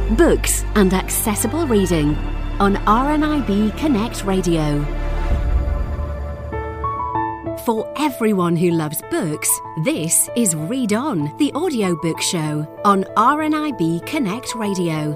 books and accessible reading on RNIB Connect Radio. For everyone who loves books, this is Read On, the audiobook show on RNIB Connect Radio.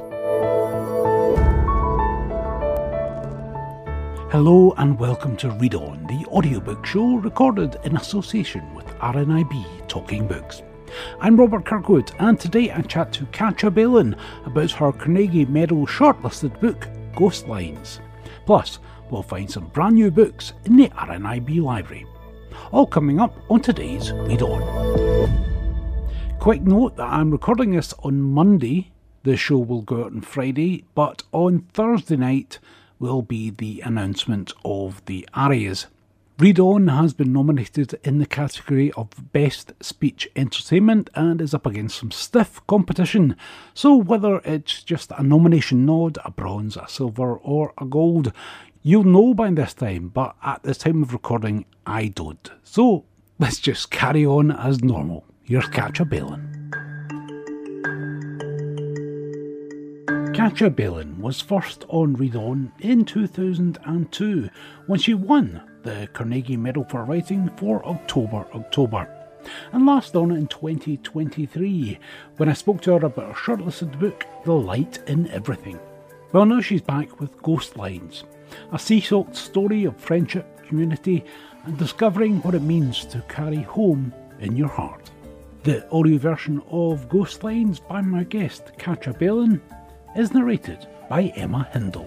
Hello and welcome to Read On, the audiobook show recorded in association with RNIB Talking Books. I'm Robert Kirkwood, and today I chat to Katja Balin about her Carnegie Medal shortlisted book, Ghost Lines. Plus, we'll find some brand new books in the RNIB library. All coming up on today's Read On. Quick note that I'm recording this on Monday. The show will go out on Friday, but on Thursday night will be the announcement of the ARIAs. Read On has been nominated in the category of Best Speech Entertainment and is up against some stiff competition. So whether it's just a nomination nod, a bronze, a silver or a gold, you'll know by this time, but at the time of recording I don't. So let's just carry on as normal. Here's Katja Balin. Katja Balin was first on Read On in 2002 when she won the Carnegie Medal for Writing for October, and last on in 2023 when I spoke to her about her shortlisted book, The Light in Everything. Well, now she's back with Ghost Lines, a sea-soaked story of friendship, community and discovering what it means to carry home in your heart. The audio version of Ghost Lines by my guest Katja Balin is narrated by Emma Hindle.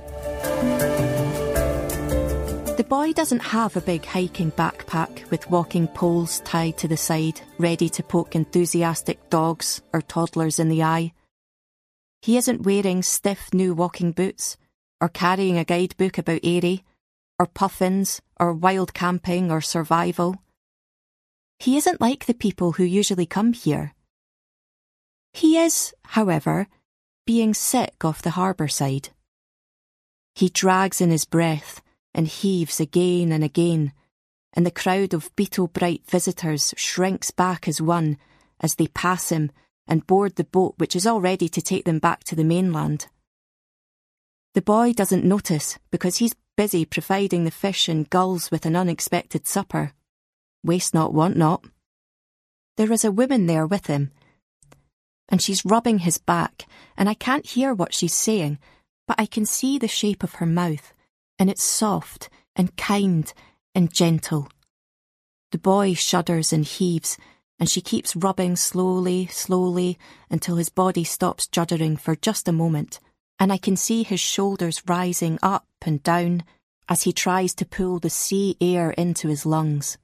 The boy doesn't have a big hiking backpack with walking poles tied to the side, ready to poke enthusiastic dogs or toddlers in the eye. He isn't wearing stiff new walking boots, or carrying a guidebook about Airy, or puffins, or wild camping or survival. He isn't like the people who usually come here. He is, however, being sick off the harbour side. He drags in his breath and heaves again and again, and the crowd of beetle-bright visitors shrinks back as one as they pass him and board the boat which is all ready to take them back to the mainland. The boy doesn't notice because he's busy providing the fish and gulls with an unexpected supper. Waste not, want not. There is a woman there with him, and she's rubbing his back, and I can't hear what she's saying, but I can see the shape of her mouth, and it's soft and kind and gentle. The boy shudders and heaves, and she keeps rubbing slowly, slowly, until his body stops juddering for just a moment, and I can see his shoulders rising up and down as he tries to pull the sea air into his lungs.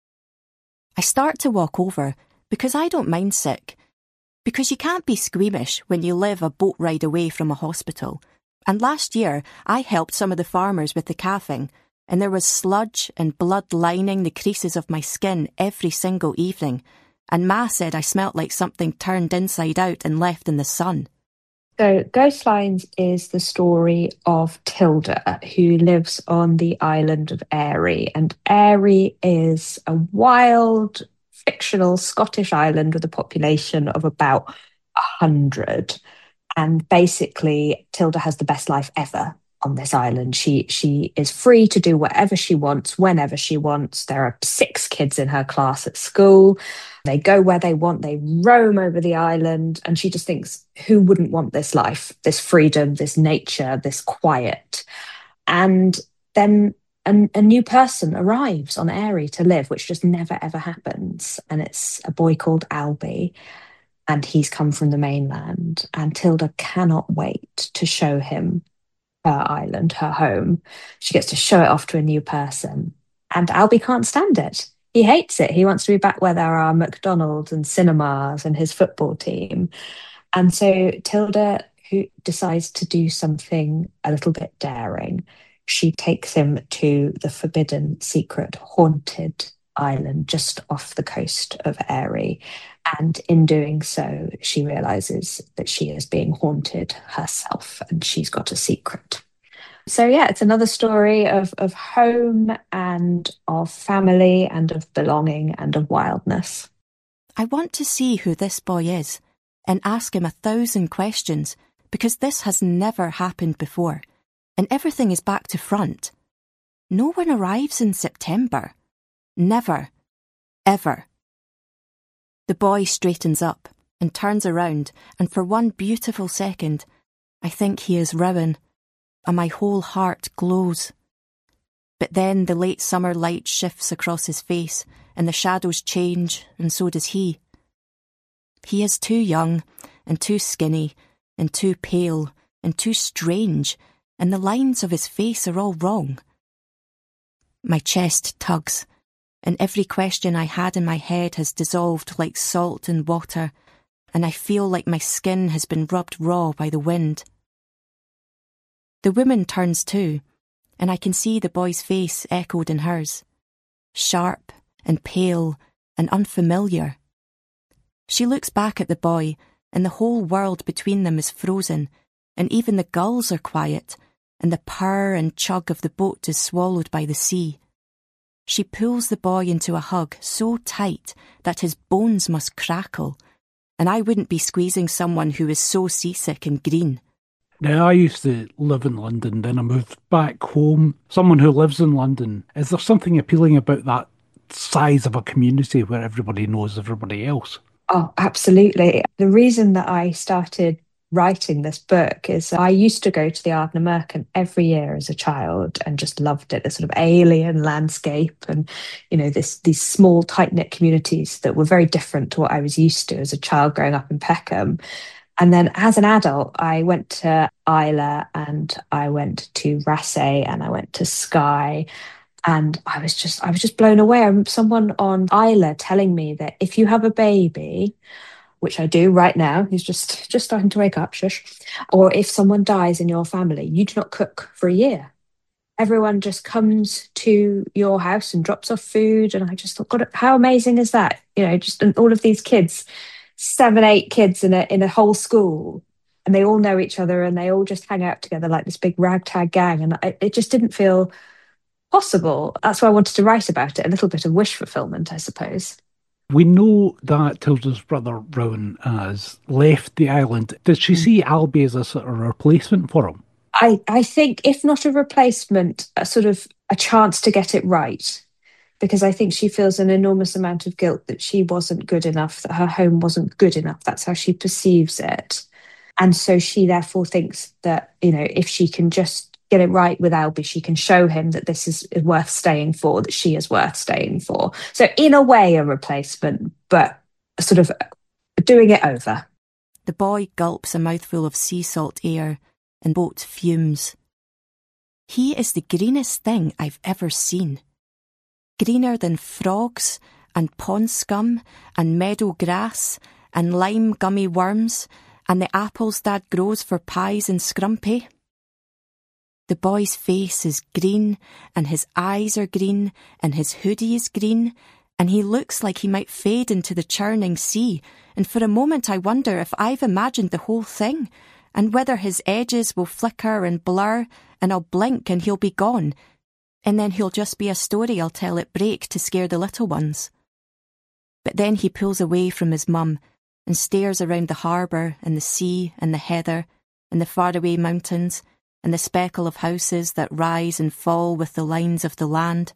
I start to walk over, because I don't mind sick, because you can't be squeamish when you live a boat ride away from a hospital. And last year, I helped some of the farmers with the calving, and there was sludge and blood lining the creases of my skin every single evening, and Ma said I smelt like something turned inside out and left in the sun. So Ghost Lines is the story of Tilda, who lives on the island of Airy. And Airy is a wild, fictional Scottish island with a population of about 100. And basically, Tilda has the best life ever on this island. She is free to do whatever she wants, whenever she wants. There are 6 kids in her class at school. They go where they want. They roam over the island. And she just thinks, who wouldn't want this life, this freedom, this nature, this quiet? And then a new person arrives on Airy to live, which just never, ever happens. And it's a boy called Albie. And he's come from the mainland. And Tilda cannot wait to show him her island, her home. She gets to show it off to a new person. And Albie can't stand it. He hates it. He wants to be back where there are McDonald's and cinemas and his football team. And so Tilda, who decides to do something a little bit daring, she takes him to the forbidden, secret, haunted island just off the coast of Airy. And in doing so, she realises that she is being haunted herself and she's got a secret. So yeah, it's another story of home and of family and of belonging and of wildness. I want to see who this boy is and ask him 1,000 questions because this has never happened before, and everything is back to front. No one arrives in September. Never. Ever. The boy straightens up and turns around, and for one beautiful second, I think he is Rowan, and my whole heart glows. But then the late summer light shifts across his face, and the shadows change, and so does he. He is too young, and too skinny, and too pale, and too strange, and the lines of his face are all wrong. My chest tugs, and every question I had in my head has dissolved like salt in water, and I feel like my skin has been rubbed raw by the wind. The woman turns too, and I can see the boy's face echoed in hers, sharp and pale and unfamiliar. She looks back at the boy, and the whole world between them is frozen, and even the gulls are quiet, and the purr and chug of the boat is swallowed by the sea. She pulls the boy into a hug so tight that his bones must crackle, and I wouldn't be squeezing someone who is so seasick and green. Now, I used to live in London, then I moved back home. Someone who lives in London, is there something appealing about that size of a community where everybody knows everybody else? Oh, absolutely. The reason that I started writing this book is I used to go to the Ardnamurchan Merchant every year as a child and just loved it, the sort of alien landscape and, these small, tight-knit communities that were very different to what I was used to as a child growing up in Peckham. And then as an adult, I went to Islay and I went to Raasay and I went to Skye. And I was just blown away. I remember someone on Islay telling me that if you have a baby, which I do right now, who's just starting to wake up, shush, or if someone dies in your family, you do not cook for a year. Everyone just comes to your house and drops off food. And I just thought, God, how amazing is that? Just all of these kids, 7, 8 kids in a whole school, and they all know each other and they all just hang out together like this big ragtag gang. And it just didn't feel possible. That's why I wanted to write about it, a little bit of wish fulfillment, I suppose. We know that Tilda's brother Rowan has left the island. Did she see Albie as a sort of replacement for him? I think, if not a replacement, a sort of a chance to get it right. Because I think she feels an enormous amount of guilt that she wasn't good enough, that her home wasn't good enough. That's how she perceives it. And so she therefore thinks that, if she can just get it right with Albie, she can show him that this is worth staying for, that she is worth staying for. So in a way, a replacement, but sort of doing it over. The boy gulps a mouthful of sea salt air and boat fumes. He is the greenest thing I've ever seen. Greener than frogs and pond scum and meadow grass and lime gummy worms and the apples Dad grows for pies and scrumpy. The boy's face is green, and his eyes are green, and his hoodie is green, and he looks like he might fade into the churning sea, and for a moment I wonder if I've imagined the whole thing, and whether his edges will flicker and blur, and I'll blink and he'll be gone, and then he'll just be a story I'll tell at break to scare the little ones. But then he pulls away from his mum, and stares around the harbour, and the sea, and the heather, and the faraway mountains, and the speckle of houses that rise and fall with the lines of the land.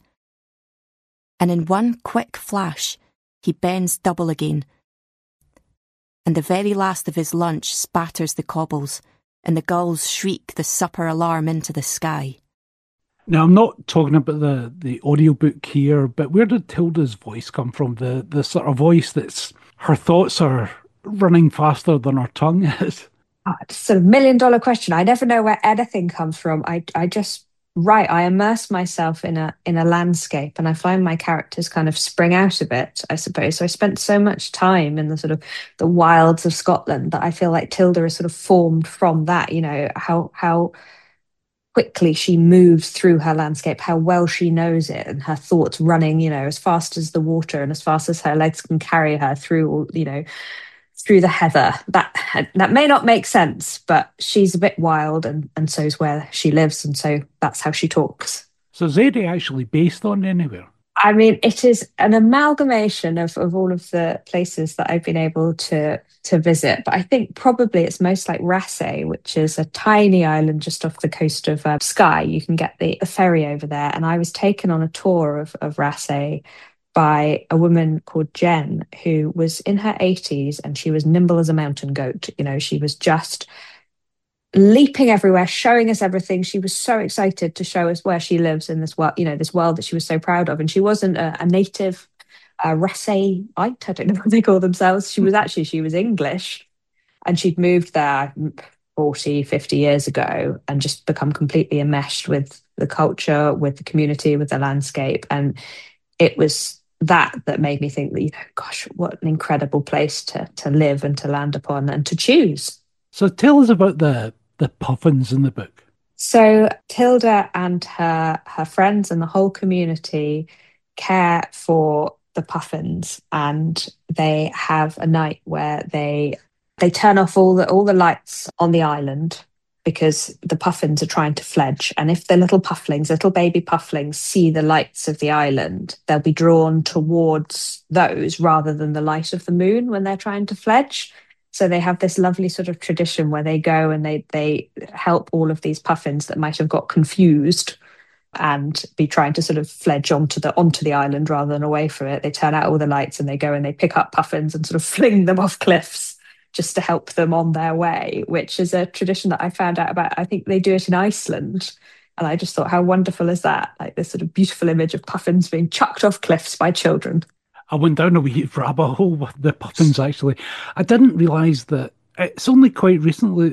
And in one quick flash, he bends double again, and the very last of his lunch spatters the cobbles, and the gulls shriek the supper alarm into the sky. Now, I'm not talking about the audiobook here, but where did Tilda's voice come from? The sort of voice that's, her thoughts are running faster than her tongue is. It's a sort of $1 million question. I never know where anything comes from. I just write. I immerse myself in a landscape, and I find my characters kind of spring out of it, I suppose. So I spent so much time in the sort of the wilds of Scotland that I feel like Tilda is sort of formed from that. How quickly she moves through her landscape, how well she knows it, and her thoughts running, as fast as the water and as fast as her legs can carry her through, through the heather. That may not make sense, but she's a bit wild, and so's where she lives, and so that's how she talks. So is Eddie actually based on anywhere? I mean, it is an amalgamation of all of the places that I've been able to visit. But I think probably it's most like Raasay, which is a tiny island just off the coast of Skye. You can get the ferry over there. And I was taken on a tour of Raasay by a woman called Jen, who was in her 80s and she was nimble as a mountain goat. You know, she was just leaping everywhere, showing us everything. She was so excited to show us where she lives in this world, you know, this world that she was so proud of. And she wasn't a native Raasayite, I don't know what they call themselves. She was English, and she'd moved there 40, 50 years ago and just become completely enmeshed with the culture, with the community, with the landscape. And it was that made me think that, you know, gosh, what an incredible place to live and to land upon and to choose. So tell us about the puffins in the book. So Tilda and her friends and the whole community care for the puffins, and they have a night where they turn off all the lights on the island because the puffins are trying to fledge. And if the little baby pufflings see the lights of the island, they'll be drawn towards those rather than the light of the moon when they're trying to fledge. So they have this lovely sort of tradition where they go and they help all of these puffins that might have got confused and be trying to sort of fledge onto the island rather than away from it. They turn out all the lights and they go and they pick up puffins and sort of fling them off cliffs just to help them on their way, which is a tradition that I found out about. I think they do it in Iceland. And I just thought, how wonderful is that? Like this sort of beautiful image of puffins being chucked off cliffs by children. I went down a wee rabbit hole with the puffins, actually. I didn't realise that it's only quite recently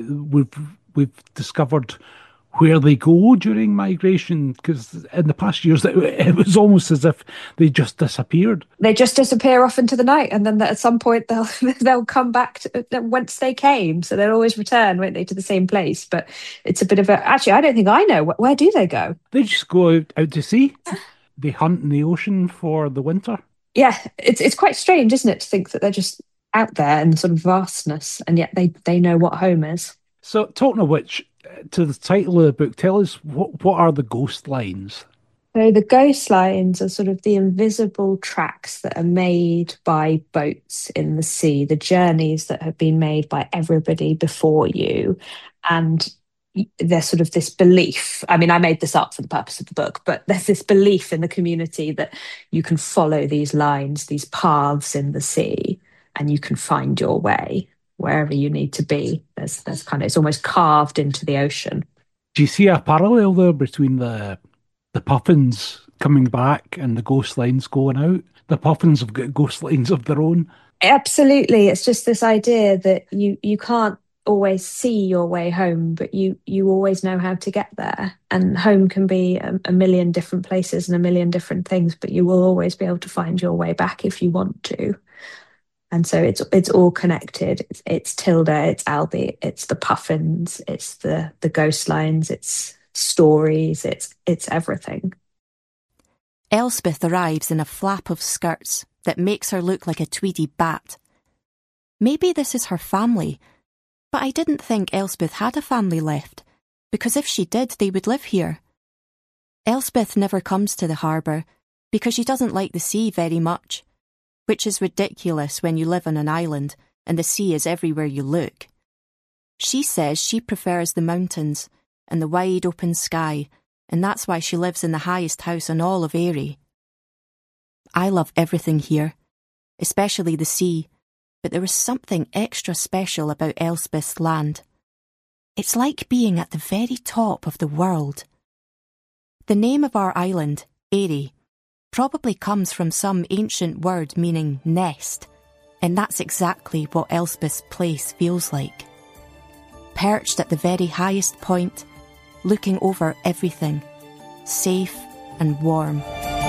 we've discovered where they go during migration, because in the past years it was almost as if they just disappeared. They just disappear off into the night, and then at some point they'll come back to whence they came. So they'll always return, won't they, to the same place? But it's a bit of a... Actually, I don't think I know. Where do they go? They just go out to sea. They hunt in the ocean for the winter. Yeah, it's quite strange, isn't it, to think that they're just out there in sort of vastness, and yet they know what home is. So, talking of which, to the title of the book, tell us what are the ghost lines? So the ghost lines are sort of the invisible tracks that are made by boats in the sea, the journeys that have been made by everybody before you. And there's sort of this belief, I mean, I made this up for the purpose of the book, but there's this belief in the community that you can follow these lines, these paths in the sea, and you can find your way wherever you need to be. There's kind of, it's almost carved into the ocean. Do you see a parallel there between the puffins coming back and the ghost lines going out? The puffins have got ghost lines of their own. Absolutely. It's just this idea that you can't always see your way home, but you always know how to get there. And home can be a million different places and a million different things, but you will always be able to find your way back if you want to. And so it's all connected. It's Tilda, it's Albie, it's the puffins, it's the ghost lines, it's stories, it's everything. Elspeth arrives in a flap of skirts that makes her look like a tweedy bat. Maybe this is her family, but I didn't think Elspeth had a family left, because if she did, they would live here. Elspeth never comes to the harbour because she doesn't like the sea very much, which is ridiculous when you live on an island and the sea is everywhere you look. She says she prefers the mountains and the wide open sky, and that's why she lives in the highest house on all of Erie. I love everything here, especially the sea, but there is something extra special about Elspeth's land. It's like being at the very top of the world. The name of our island, Erie, probably comes from some ancient word meaning nest, and that's exactly what Elspeth's place feels like. Perched at the very highest point, looking over everything, safe and warm.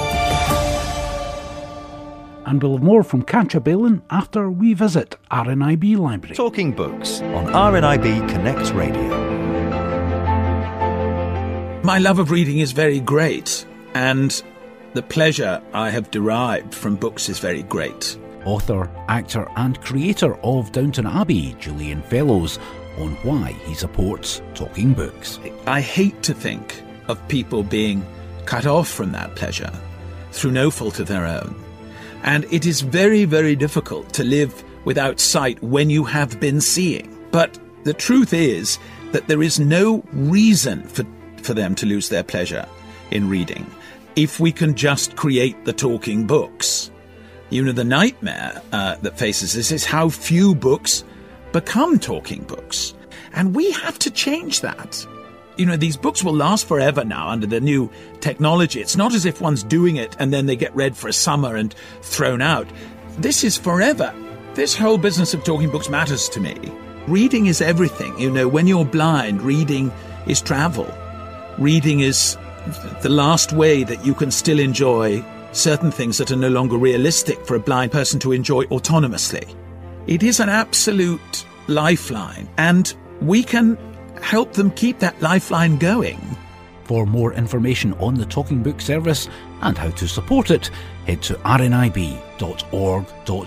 And we'll have more from Katja Balin after we visit RNIB Library. Talking Books on RNIB Connect Radio. My love of reading is very great, and the pleasure I have derived from books is very great. Author, actor and creator of Downton Abbey, Julian Fellowes, on why he supports Talking Books. I hate to think of people being cut off from that pleasure. through no fault of their own. And it is very, very difficult to live without sight when you have been seeing. But the truth is that there is no reason for them to lose their pleasure in reading if we can just create the talking books. You know, the nightmare that faces this is how few books become talking books. And we have to change that. You know, these books will last forever now under the new technology. It's not as if one's doing it and then they get read for a summer and thrown out. This is forever. This whole business of talking books matters to me. Reading is everything. You know, when you're blind, reading is travel. Reading is the last way that you can still enjoy certain things that are no longer realistic for a blind person to enjoy autonomously. It is an absolute lifeline, and we can help them keep that lifeline going. For more information on the Talking Book service and how to support it, head to rnib.org.uk.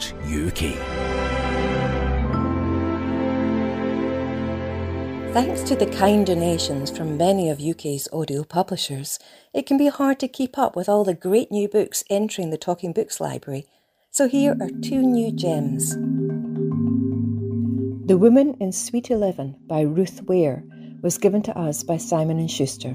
Thanks to the kind donations from many of UK's audio publishers, it can be hard to keep up with all the great new books entering the Talking Books library. So here are 2 new gems. The Woman in Suite 11 by Ruth Ware was given to us by Simon & Schuster.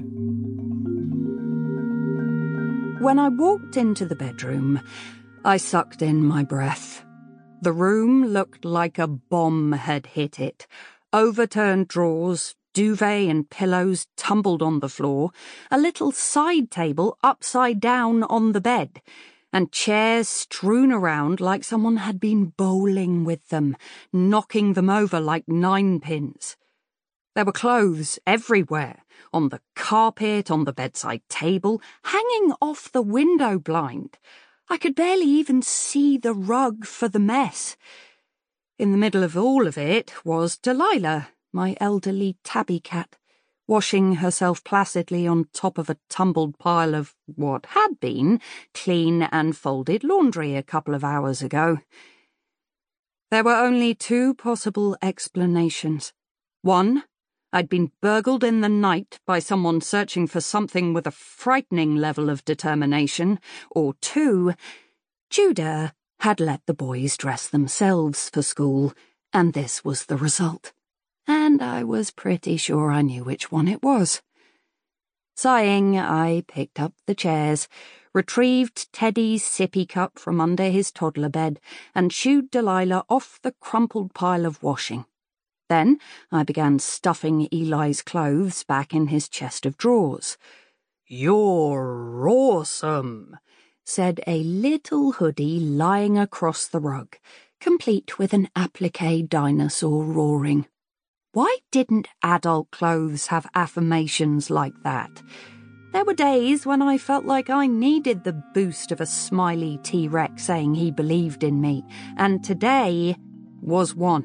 When I walked into the bedroom, I sucked in my breath. The room looked like a bomb had hit it. Overturned drawers, duvet and pillows tumbled on the floor, a little side table upside down on the bed, and chairs strewn around like someone had been bowling with them, knocking them over like 9-pins. There were clothes everywhere, on the carpet, on the bedside table, hanging off the window blind. I could barely even see the rug for the mess. In the middle of all of it was Delilah, my elderly tabby cat, washing herself placidly on top of a tumbled pile of what had been clean and folded laundry a couple of hours ago. There were only 2 possible explanations. 1, I'd been burgled in the night by someone searching for something with a frightening level of determination, or 2, Judah had let the boys dress themselves for school, and this was the result. And I was pretty sure I knew which one it was. Sighing, I picked up the chairs, retrieved Teddy's sippy cup from under his toddler bed, and shooed Delilah off the crumpled pile of washing. Then I began stuffing Eli's clothes back in his chest of drawers. "You're awesome," said a little hoodie lying across the rug, complete with an appliqué dinosaur roaring. Why didn't adult clothes have affirmations like that? There were days when I felt like I needed the boost of a smiley T-Rex saying he believed in me, and today was one.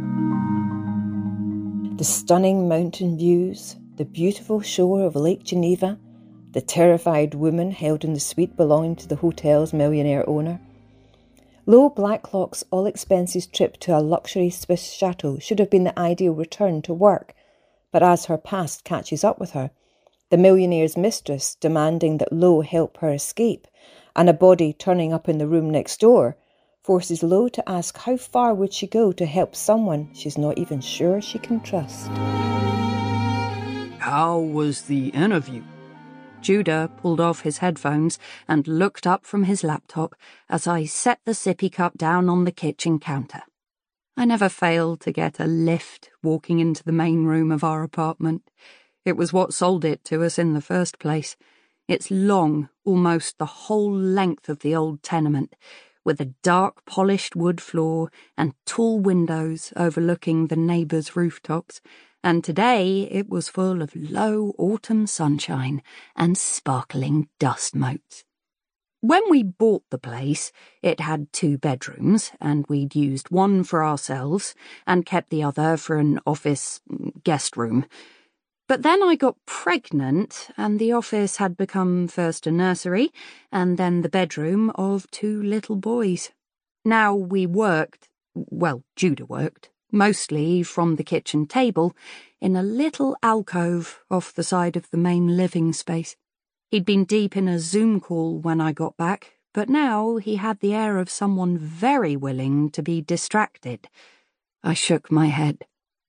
The stunning mountain views, the beautiful shore of Lake Geneva, the terrified woman held in the suite belonging to the hotel's millionaire owner. Lo Blacklock's all-expenses trip to a luxury Swiss chateau should have been the ideal return to work, but as her past catches up with her, the millionaire's mistress demanding that Lo help her escape, and a body turning up in the room next door, forces Lo to ask how far would she go to help someone she's not even sure she can trust. How was the interview? Judah pulled off his headphones and looked up from his laptop as I set the sippy cup down on the kitchen counter. I never failed to get a lift walking into the main room of our apartment. It was what sold it to us in the first place. It's long, almost the whole length of the old tenement, with a dark polished wood floor and tall windows overlooking the neighbours' rooftops, and today it was full of low autumn sunshine and sparkling dust motes. When we bought the place, it had 2 bedrooms, and we'd used one for ourselves and kept the other for an office guest room. But then I got pregnant, and the office had become first a nursery and then the bedroom of 2 little boys. Now we worked, well, Judah worked, mostly from the kitchen table, in a little alcove off the side of the main living space. He'd been deep in a Zoom call when I got back, but now he had the air of someone very willing to be distracted. I shook my head.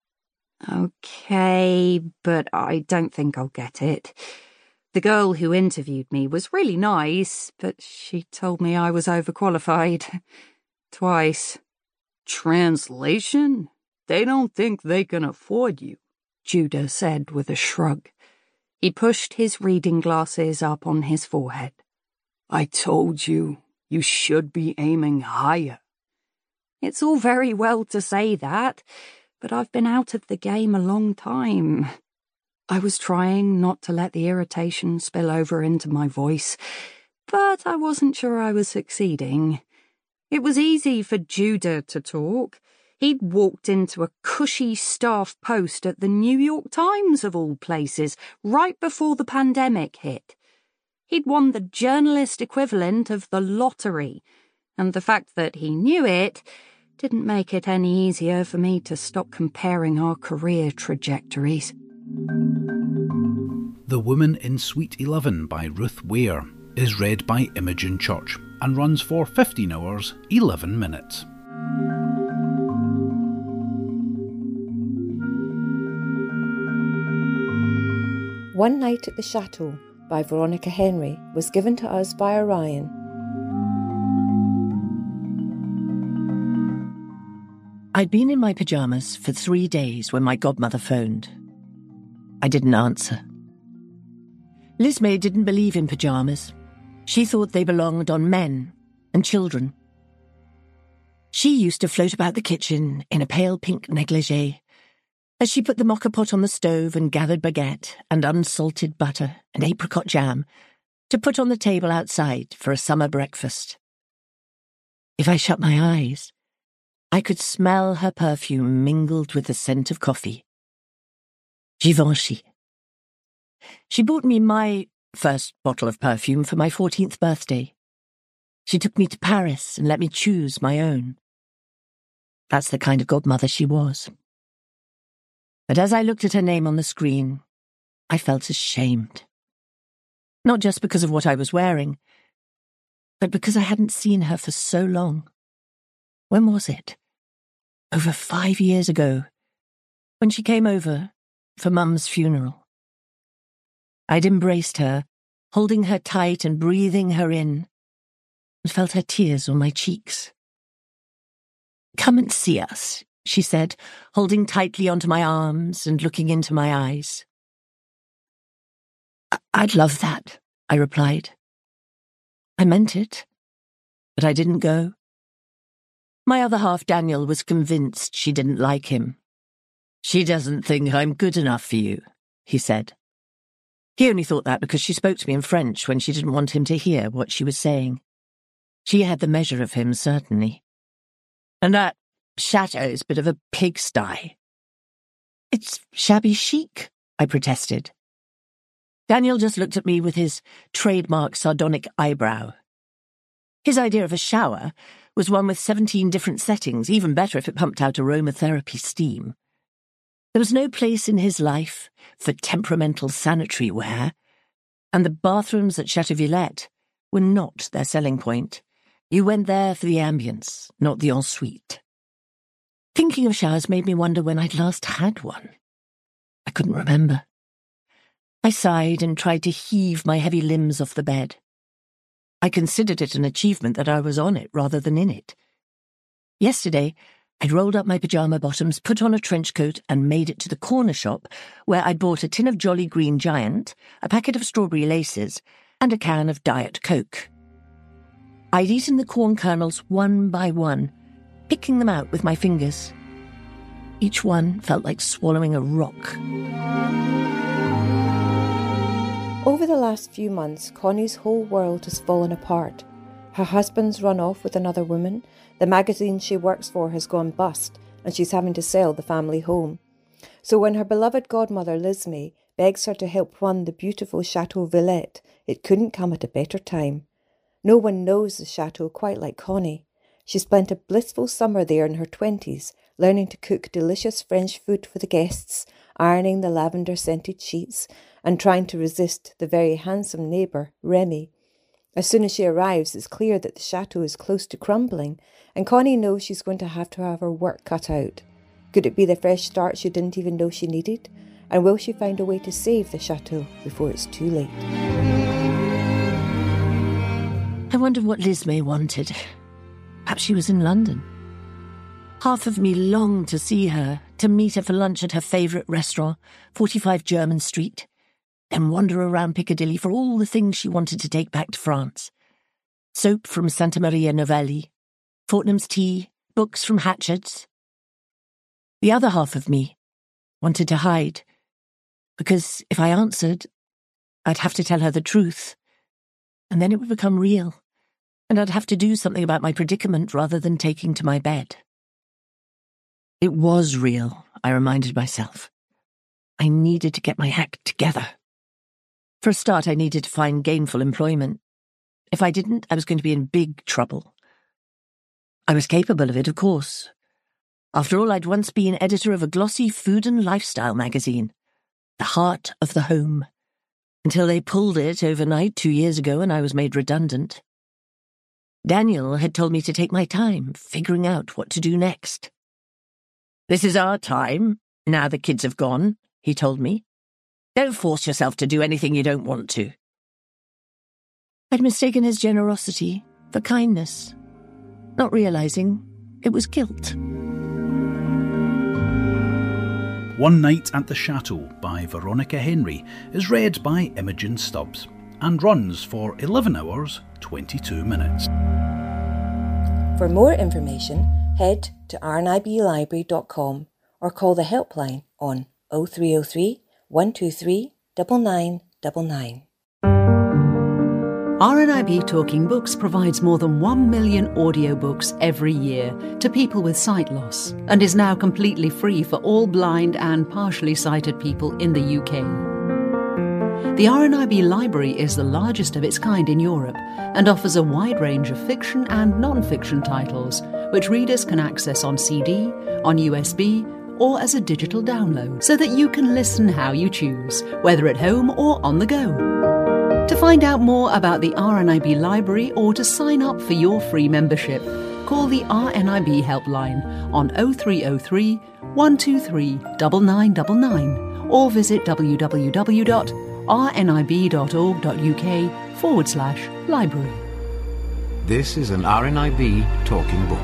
Okay, but I don't think I'll get it. The girl who interviewed me was really nice, but she told me I was overqualified. Twice. Translation? They don't think they can afford you, Judah said with a shrug. He pushed his reading glasses up on his forehead. I told you, you should be aiming higher. It's all very well to say that, but I've been out of the game a long time. I was trying not to let the irritation spill over into my voice, but I wasn't sure I was succeeding. It was easy for Judah to talk. He'd walked into a cushy staff post at the New York Times, of all places, right before the pandemic hit. He'd won the journalist equivalent of the lottery, and the fact that he knew it didn't make it any easier for me to stop comparing our career trajectories. The Woman in Suite 11 by Ruth Ware is read by Imogen Church and runs for 15 hours, 11 minutes. One Night at the Chateau by Veronica Henry was given to us by Orion. I'd been in my pyjamas for 3 days when my godmother phoned. I didn't answer. Liz May didn't believe in pyjamas. She thought they belonged on men and children. She used to float about the kitchen in a pale pink negligee as she put the mocha pot on the stove and gathered baguette and unsalted butter and apricot jam to put on the table outside for a summer breakfast. If I shut my eyes, I could smell her perfume mingled with the scent of coffee. Givenchy. She bought me my first bottle of perfume for my 14th birthday. She took me to Paris and let me choose my own. That's the kind of godmother she was. But as I looked at her name on the screen, I felt ashamed. Not just because of what I was wearing, but because I hadn't seen her for so long. When was it? Over 5 years ago, when she came over for Mum's funeral. I'd embraced her, holding her tight and breathing her in, and felt her tears on my cheeks. Come and see us, she said, holding tightly onto my arms and looking into my eyes. I'd love that, I replied. I meant it, but I didn't go. My other half, Daniel, was convinced she didn't like him. She doesn't think I'm good enough for you, he said. He only thought that because she spoke to me in French when she didn't want him to hear what she was saying. She had the measure of him, certainly. And that chateau's a bit of a pigsty. It's shabby chic, I protested. Daniel just looked at me with his trademark sardonic eyebrow. His idea of a shower was one with 17 different settings, even better if it pumped out aromatherapy steam. There was no place in his life for temperamental sanitary ware, and the bathrooms at Chateau Villette were not their selling point. You went there for the ambience, not the ensuite. Thinking of showers made me wonder when I'd last had one. I couldn't remember. I sighed and tried to heave my heavy limbs off the bed. I considered it an achievement that I was on it rather than in it. Yesterday, I'd rolled up my pyjama bottoms, put on a trench coat, and made it to the corner shop, where I'd bought a tin of Jolly Green Giant, a packet of strawberry laces, and a can of Diet Coke. I'd eaten the corn kernels one by one, picking them out with my fingers. Each one felt like swallowing a rock. Over the last few months, Connie's whole world has fallen apart. Her husband's run off with another woman, the magazine she works for has gone bust, and she's having to sell the family home. So when her beloved godmother Liz May begs her to help run the beautiful Chateau Villette, it couldn't come at a better time. No one knows the chateau quite like Connie. She spent a blissful summer there in her 20s, learning to cook delicious French food for the guests, ironing the lavender-scented sheets, and trying to resist the very handsome neighbour, Remy. As soon as she arrives, it's clear that the chateau is close to crumbling, and Connie knows she's going to have her work cut out. Could it be the fresh start she didn't even know she needed? And will she find a way to save the chateau before it's too late? I wonder what Liz May wanted. Perhaps she was in London. Half of me longed to see her, to meet her for lunch at her favourite restaurant, 45 Jermyn Street, then wander around Piccadilly for all the things she wanted to take back to France. Soap from Santa Maria Novelli, Fortnum's tea, books from Hatchard's. The other half of me wanted to hide, because if I answered, I'd have to tell her the truth, and then it would become real, and I'd have to do something about my predicament rather than taking to my bed. It was real, I reminded myself. I needed to get my act together. For a start, I needed to find gainful employment. If I didn't, I was going to be in big trouble. I was capable of it, of course. After all, I'd once been editor of a glossy food and lifestyle magazine, The Heart of the Home, until they pulled it overnight 2 years ago and I was made redundant. Daniel had told me to take my time, figuring out what to do next. This is our time, now the kids have gone, he told me. Don't force yourself to do anything you don't want to. I'd mistaken his generosity for kindness, not realising it was guilt. One Night at the Chateau by Veronica Henry is read by Imogen Stubbs and runs for 11 hours, 22 minutes. For more information, head to rniblibrary.com or call the helpline on 0303 123 9999. RNIB Talking Books provides more than 1 million audiobooks every year to people with sight loss and is now completely free for all blind and partially sighted people in the UK. The RNIB Library is the largest of its kind in Europe and offers a wide range of fiction and non-fiction titles, which readers can access on CD, on USB, or as a digital download, so that you can listen how you choose, whether at home or on the go. To find out more about the RNIB Library or to sign up for your free membership, call the RNIB helpline on 0303 123 9999 or visit www.rnib.org.uk/library. This is an RNIB Talking Book.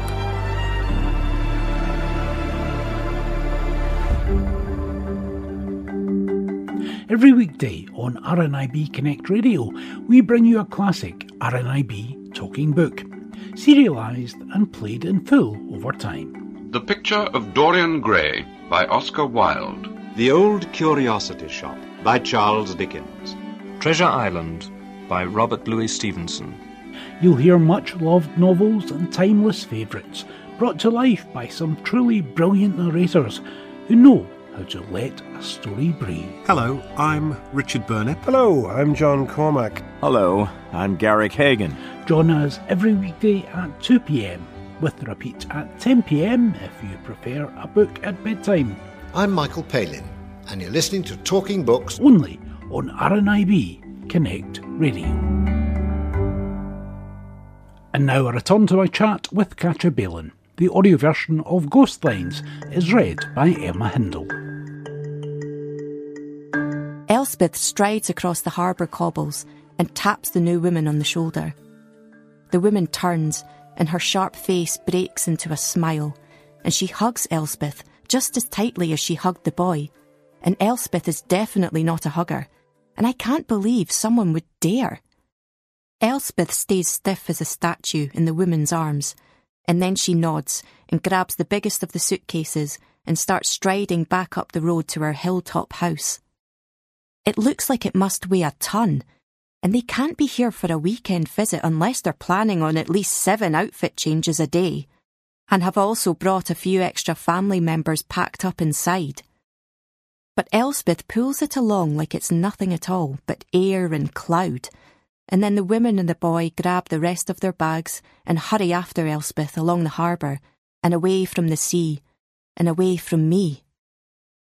Every weekday on RNIB Connect Radio, we bring you a classic RNIB Talking Book, serialised and played in full over time. The Picture of Dorian Gray by Oscar Wilde. The Old Curiosity Shop by Charles Dickens. Treasure Island by Robert Louis Stevenson. You'll hear much-loved novels and timeless favourites, brought to life by some truly brilliant narrators who know how to let a story breathe. Hello, I'm Richard Burnett. Hello, I'm John Cormack. Hello, I'm Garrick Hagan. Join us every weekday at 2 p.m, with the repeat at 10 p.m. if you prefer a book at bedtime. I'm Michael Palin, and you're listening to Talking Books only on RNIB Connect Radio. And now a return to my chat with Katja Balin. The audio version of Ghost Lines is read by Emma Hindle. Elspeth strides across the harbour cobbles and taps the new woman on the shoulder. The woman turns and her sharp face breaks into a smile, and she hugs Elspeth just as tightly as she hugged the boy. And Elspeth is definitely not a hugger, and I can't believe someone would dare. Elspeth stays stiff as a statue in the woman's arms, and then she nods and grabs the biggest of the suitcases and starts striding back up the road to her hilltop house. It looks like it must weigh a ton, and they can't be here for a weekend visit unless they're planning on at least 7 outfit changes a day, and have also brought a few extra family members packed up inside. But Elspeth pulls it along like it's nothing at all but air and cloud, and then the women and the boy grab the rest of their bags and hurry after Elspeth along the harbour and away from the sea and away from me.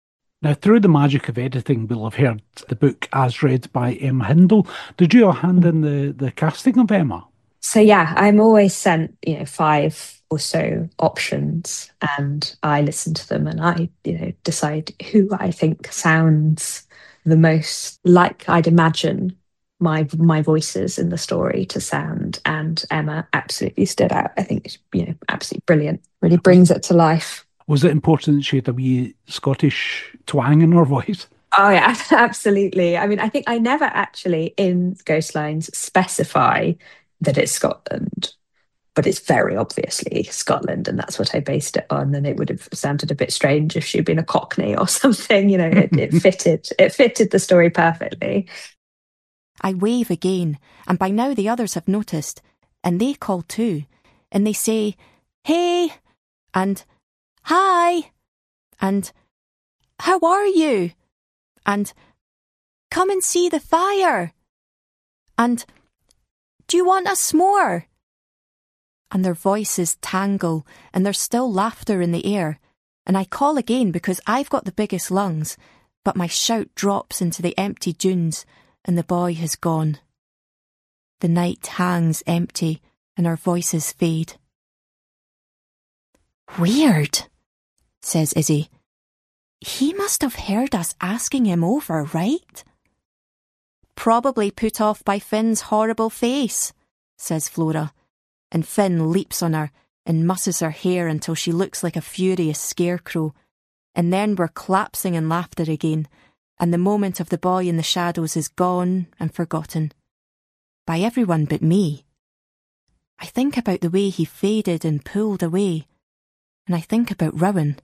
Now, through the magic of editing, we'll have heard the book as read by Emma Hindle. Did you hand in the casting of Emma? So yeah, I'm always sent, 5 or so options, and I listen to them and I, decide who I think sounds the most like I'd imagine my voices in the story to sound. And Emma absolutely stood out. I think, absolutely brilliant. Really brings it to life. Was it important that she had a wee Scottish twang in her voice? Oh yeah, absolutely. I mean, I think I never actually in Ghostlines specify that it's Scotland, but it's very obviously Scotland, and that's what I based it on. And it would have sounded a bit strange if she'd been a Cockney or something. It fitted the story perfectly. I wave again, and by now the others have noticed, and they call too, and they say, "Hey," and "Hi," and "How are you?" and "Come and see the fire," and "Do you want a s'more?" And their voices tangle, and there's still laughter in the air, and I call again because I've got the biggest lungs, but my shout drops into the empty dunes, and the boy has gone. The night hangs empty, and our voices fade. "Weird," says Izzy. "He must have heard us asking him over, right?" "Probably put off by Finn's horrible face," says Flora, and Finn leaps on her and musses her hair until she looks like a furious scarecrow, and then we're collapsing in laughter again, and the moment of the boy in the shadows is gone and forgotten. By everyone but me. I think about the way he faded and pulled away, and I think about Rowan.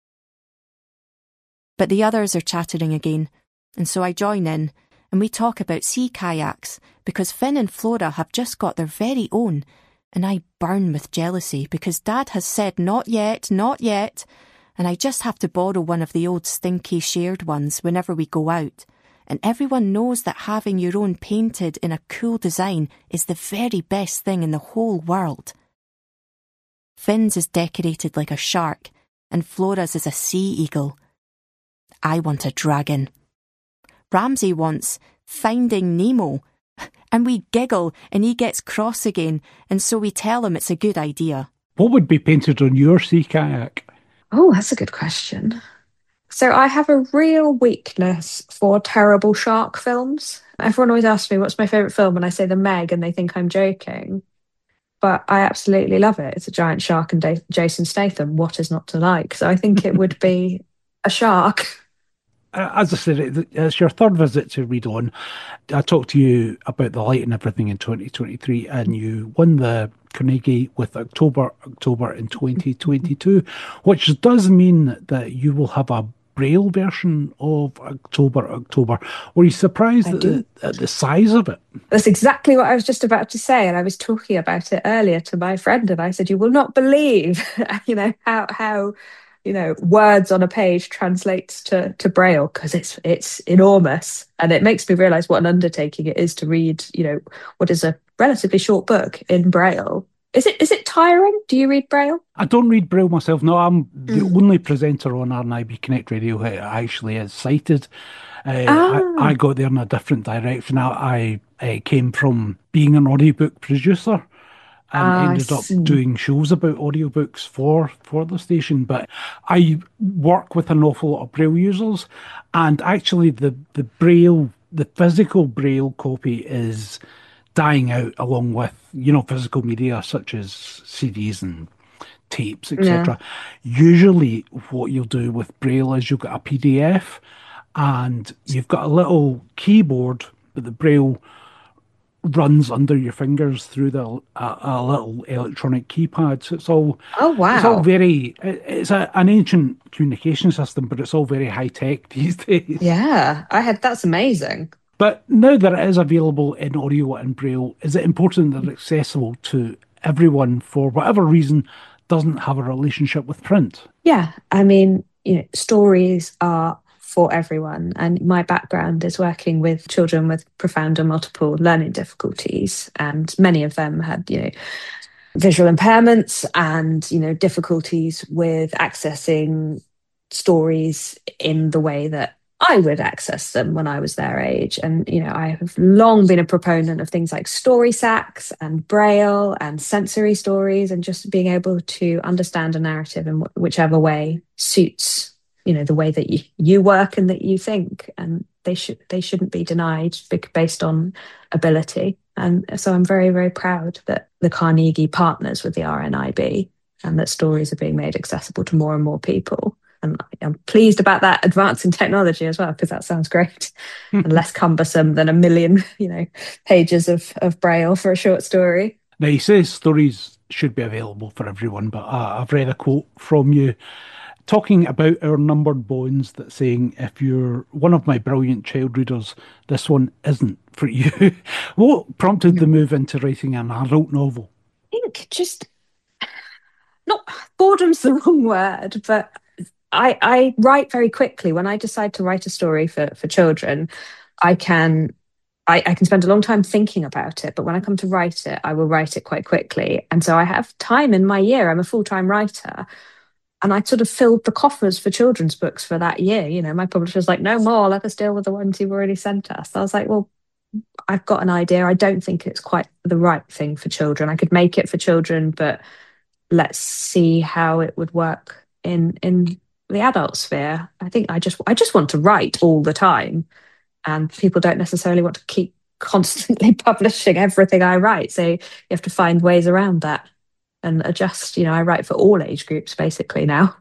But the others are chattering again, and so I join in, and we talk about sea kayaks, because Finn and Flora have just got their very own, and I burn with jealousy because Dad has said not yet, and I just have to borrow one of the old stinky shared ones whenever we go out, and everyone knows that having your own painted in a cool design is the very best thing in the whole world. Finn's is decorated like a shark, and Flora's is a sea eagle. I want a dragon. Ramsay wants Finding Nemo, and we giggle and he gets cross again, and so we tell him it's a good idea. What would be painted on your sea kayak? Oh, that's a good question. So I have a real weakness for terrible shark films. Everyone always asks me what's my favourite film, and I say The Meg, and they think I'm joking. But I absolutely love it. It's a giant shark and Jason Statham. What is not to like? So I think it would be a shark. As I said, it's your third visit to Read On. I talked to you about The Light and Everything in 2023, and you won the Carnegie with October in 2022, which does mean that you will have a Braille version of October. Were you surprised at the size of it? That's exactly what I was just about to say, and I was talking about it earlier to my friend, and I said, you will not believe, how words on a page translates to Braille, because it's enormous, and it makes me realise what an undertaking it is to read, what is a relatively short book in Braille. Is it tiring? Do you read Braille? I don't read Braille myself. No, I'm the only presenter on RNIB Connect Radio who actually is sighted. I got there in a different direction. I came from being an audiobook producer and ended up doing shows about audiobooks for the station. But I work with an awful lot of Braille users, and actually the Braille, the physical Braille copy is dying out, along with physical media such as CDs and tapes, etc. Yeah. Usually what you'll do with Braille is you'll get a PDF and you've got a little keyboard, but the Braille runs under your fingers through a little electronic keypad. So it's all it's all very, it's an ancient communication system, but it's all very high tech these days. Yeah, that's amazing. But now that it is available in audio and Braille, is it important that it's accessible to everyone for whatever reason doesn't have a relationship with print? Yeah, I mean, stories are for everyone. And my background is working with children with profound and multiple learning difficulties. And many of them had, visual impairments and, difficulties with accessing stories in the way that I would access them when I was their age. And, I have long been a proponent of things like story sacks and braille and sensory stories, and just being able to understand a narrative in whichever way suits, the way that you work and that you think. And they shouldn't be denied based on ability. And so I'm very, very proud that the Carnegie partners with the RNIB and that stories are being made accessible to more and more people. And I'm pleased about that advance in technology as well, because that sounds great and less cumbersome than a million, pages of braille for a short story. Now, he says stories should be available for everyone, but I've read a quote from you talking about our numbered bones that's saying, if you're one of my brilliant child readers, this one isn't for you. What prompted the move into writing an adult novel? I think just, not boredom's the wrong word, but I write very quickly. When I decide to write a story for children, I can spend a long time thinking about it, but when I come to write it, I will write it quite quickly. And so I have time in my year. I'm a full-time writer. And I sort of filled the coffers for children's books for that year. My publisher's like, no more, let us deal with the ones you've already sent us. I was like, well, I've got an idea. I don't think it's quite the right thing for children. I could make it for children, but let's see how it would work in the adult sphere. I think I just want to write all the time, and people don't necessarily want to keep constantly publishing everything I write. So you have to find ways around that and adjust. I write for all age groups basically now.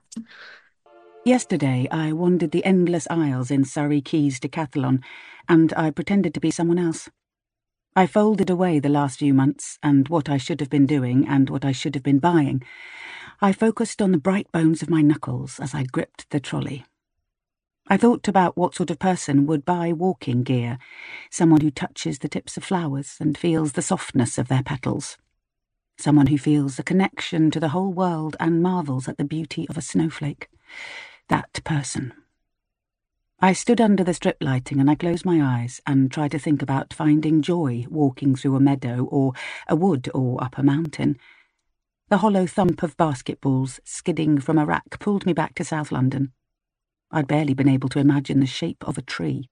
Yesterday, I wandered the endless aisles in Surrey Quays Decathlon, and I pretended to be someone else. I folded away the last few months, and what I should have been doing and what I should have been buying. I focused on the bright bones of my knuckles as I gripped the trolley. I thought about what sort of person would buy walking gear, someone who touches the tips of flowers and feels the softness of their petals. Someone who feels a connection to the whole world and marvels at the beauty of a snowflake. That person. I stood under the strip lighting and I closed my eyes and tried to think about finding joy walking through a meadow or a wood or up a mountain. The hollow thump of basketballs skidding from a rack pulled me back to South London. I'd barely been able to imagine the shape of a tree.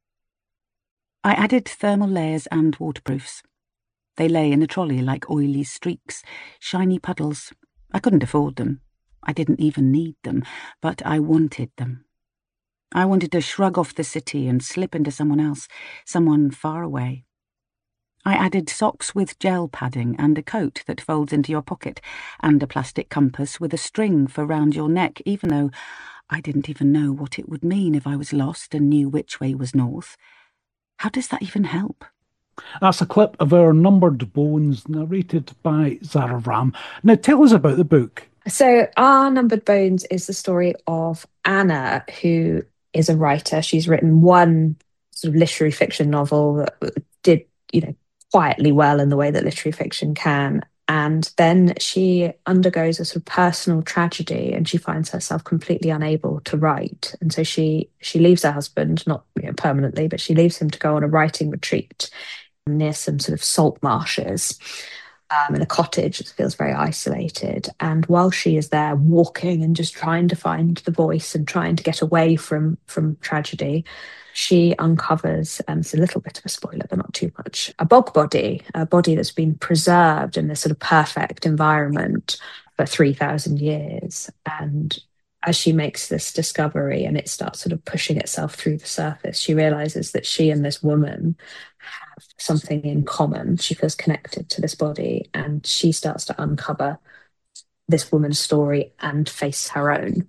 I added thermal layers and waterproofs. They lay in the trolley like oily streaks, shiny puddles. I couldn't afford them. I didn't even need them, but I wanted them. I wanted to shrug off the city and slip into someone else, someone far away. I added socks with gel padding and a coat that folds into your pocket, and a plastic compass with a string for round your neck, even though I didn't even know what it would mean if I was lost and knew which way was north. How does that even help? That's a clip of Our Numbered Bones, narrated by Zara Ram. Now tell us about the book. So Our Numbered Bones is the story of Anna, who is a writer. She's written one sort of literary fiction novel that did, quietly well in the way that literary fiction can. And then she undergoes a sort of personal tragedy and she finds herself completely unable to write. And so she leaves her husband, not permanently, but she leaves him to go on a writing retreat near some sort of salt marshes. In a cottage. It feels very isolated. And while she is there walking and just trying to find the voice and trying to get away from tragedy, she uncovers, it's a little bit of a spoiler, but not too much, a body that's been preserved in this sort of perfect environment for 3,000 years. And as she makes this discovery and it starts sort of pushing itself through the surface, she realizes that she and this woman have something in common. She feels connected to this body and she starts to uncover this woman's story and face her own.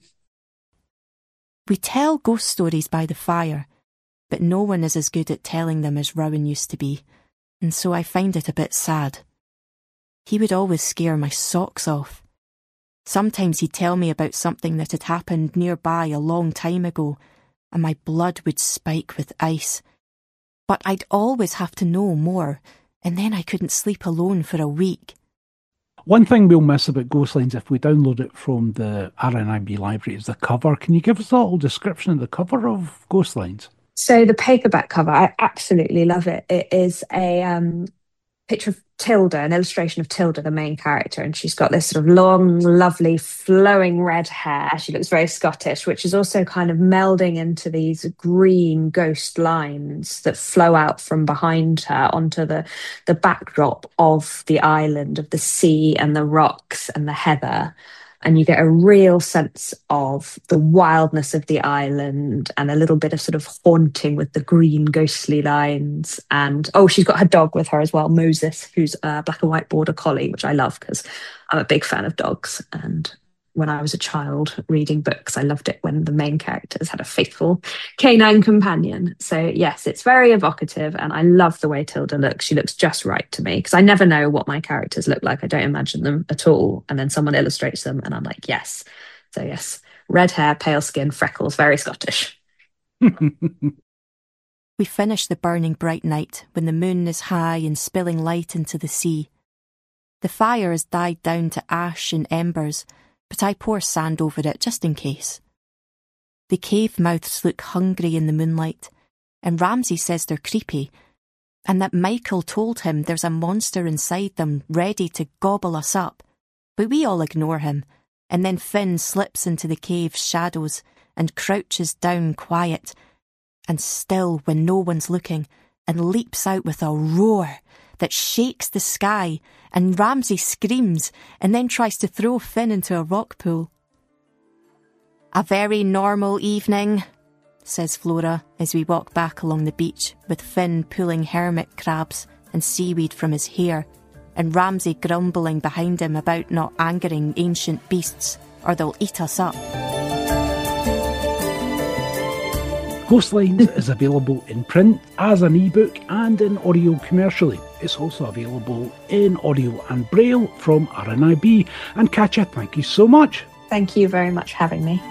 We tell ghost stories by the fire, but no one is as good at telling them as Rowan used to be, and so I find it a bit sad. He would always scare my socks off. Sometimes he'd tell me about something that had happened nearby a long time ago, and my blood would spike with ice. But I'd always have to know more, and then I couldn't sleep alone for a week. One thing we'll miss about Ghostlines if we download it from the RNIB library is the cover. Can you give us a little description of the cover of Ghostlines? So the paperback cover, I absolutely love it. It is a picture of Tilda, an illustration of Tilda, the main character, and she's got this sort of long, lovely, flowing red hair. She looks very Scottish, which is also kind of melding into these green ghost lines that flow out from behind her onto the backdrop of the island, of the sea and the rocks and the heather. And you get a real sense of the wildness of the island and a little bit of sort of haunting with the green ghostly lines. And, she's got her dog with her as well, Moses, who's a black and white border collie, which I love because I'm a big fan of dogs. And when I was a child reading books, I loved it when the main characters had a faithful canine companion. So yes, it's very evocative, and I love the way Tilda looks. She looks just right to me, because I never know what my characters look like. I don't imagine them at all. And then someone illustrates them and I'm like, yes. So yes, red hair, pale skin, freckles, very Scottish. We finish the burning bright night when the moon is high and spilling light into the sea. The fire has died down to ash and embers, but I pour sand over it just in case. The cave mouths look hungry in the moonlight, and Ramsay says they're creepy, and that Michael told him there's a monster inside them ready to gobble us up. But we all ignore him, and then Finn slips into the cave's shadows and crouches down quiet, and still when no one's looking, and leaps out with a roar that shakes the sky, and Ramsay screams and then tries to throw Finn into a rock pool. "A very normal evening," says Flora as we walk back along the beach, with Finn pulling hermit crabs and seaweed from his hair, and Ramsay grumbling behind him about not angering ancient beasts, or they'll eat us up. Ghostlines is available in print, as an ebook, and in audio commercially. It's also available in audio and braille from RNIB. And Katja, thank you so much. Thank you very much for having me.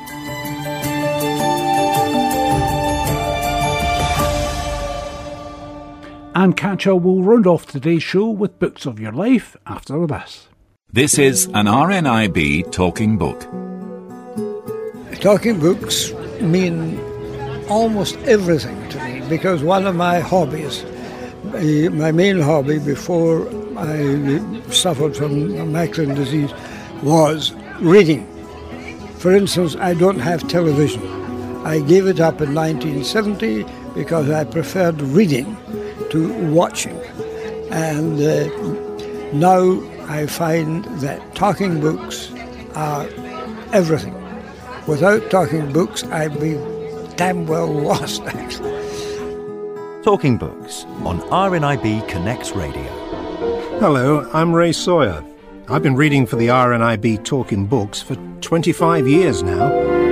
And Katja will round off today's show with Books of Your Life after this. This is an RNIB talking book. Talking books mean almost everything to me, because one of my hobbies, my main hobby before I suffered from Macular disease, was reading. For instance, I don't have television. I gave it up in 1970 because I preferred reading to watching. And now I find that talking books are everything. Without talking books, I'd be damn well lost, actually. Talking Books on RNIB Connect Radio. Hello, I'm Ray Sawyer. I've been reading for the RNIB Talking Books for 25 years now.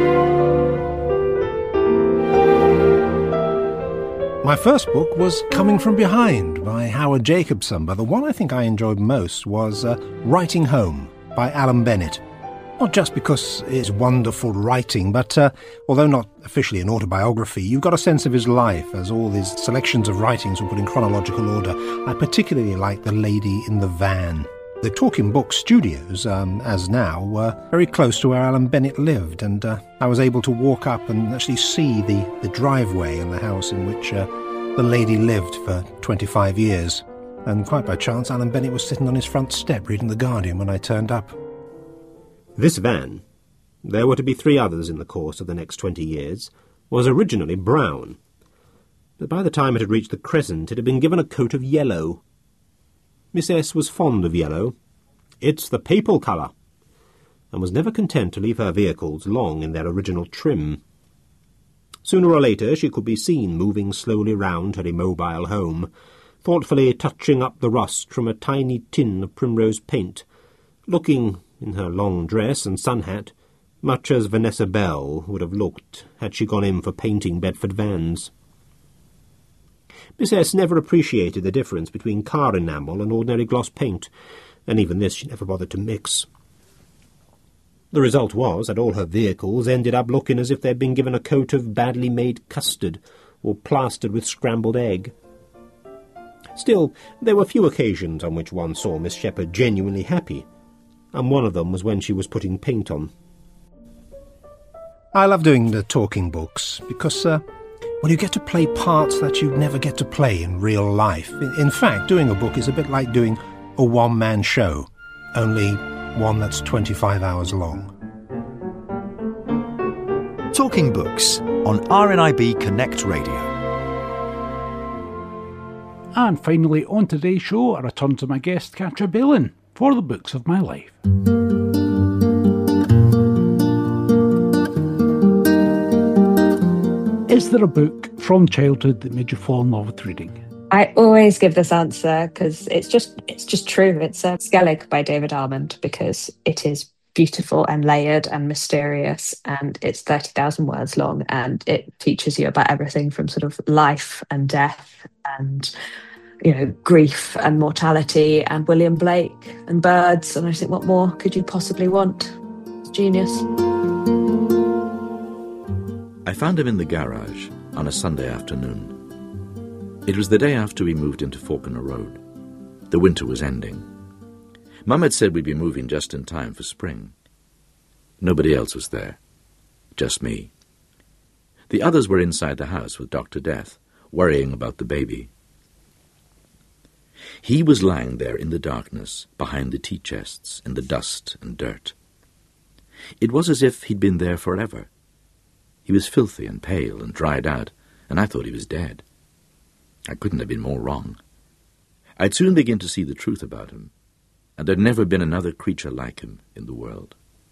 My first book was Coming From Behind by Howard Jacobson, but the one I think I enjoyed most was Writing Home by Alan Bennett. Not just because it's wonderful writing, but although not officially an autobiography, you've got a sense of his life as all these selections of writings were put in chronological order. I particularly like The Lady in the Van. The Talking Book studios, as now, were very close to where Alan Bennett lived, and I was able to walk up and actually see the driveway and the house in which the lady lived for 25 years. And quite by chance, Alan Bennett was sitting on his front step reading The Guardian when I turned up. This van, there were to be 3 others in the course of the next 20 years, was originally brown. But by the time it had reached the Crescent, it had been given a coat of yellow. Miss S. was fond of yellow. It's the papal colour, and was never content to leave her vehicles long in their original trim. Sooner or later she could be seen moving slowly round her immobile home, thoughtfully touching up the rust from a tiny tin of primrose paint, looking, in her long dress and sun hat, much as Vanessa Bell would have looked had she gone in for painting Bedford vans. Miss S. never appreciated the difference between car enamel and ordinary gloss paint, and even this she never bothered to mix. The result was that all her vehicles ended up looking as if they'd been given a coat of badly made custard or plastered with scrambled egg. Still, there were few occasions on which one saw Miss Shepherd genuinely happy, and one of them was when she was putting paint on. I love doing the talking books because Well, you get to play parts that you'd never get to play in real life. In fact, doing a book is a bit like doing a one-man show, only one that's 25 hours long. Talking Books on RNIB Connect Radio. And finally, on today's show, I return to my guest, Katja Balin, for the books of my life. Is there a book from childhood that made you fall in love with reading? I always give this answer because it's just true. It's Skellig by David Almond, because it is beautiful and layered and mysterious, and it's 30,000 words long, and it teaches you about everything from sort of life and death and, you know, grief and mortality and William Blake and birds. And I think, what more could you possibly want? It's genius. I found him in the garage on a Sunday afternoon. It was the day after we moved into Falconer Road. The winter was ending. Mum had said we'd be moving just in time for spring. Nobody else was there, just me. The others were inside the house with Dr. Death, worrying about the baby. He was lying there in the darkness, behind the tea chests, in the dust and dirt. It was as if he'd been there forever. He was filthy and pale and dried out, and I thought he was dead. I couldn't have been more wrong. I'd soon begin to see the truth about him, and there'd never been another creature like him in the world.